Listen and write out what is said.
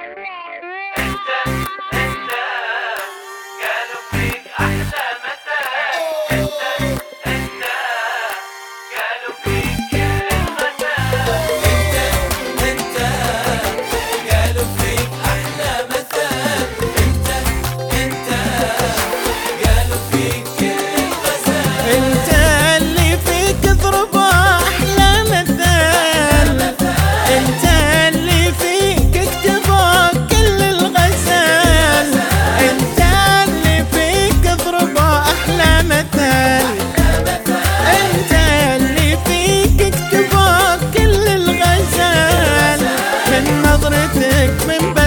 انت انت قالوا فيك احلى مثل. انت قالوا فيك كل المثل. انت قالوا فيك احلى مثل. انت قالوا فيك كل غزال. انت اللي فيك اضرب احلى مثل. انت اللي فيك اكتبوا كل الغزال. انت اللي فيك اضرب احلى مثل. انت اللي فيك اكتبوا كل الغزال. من نظرتك من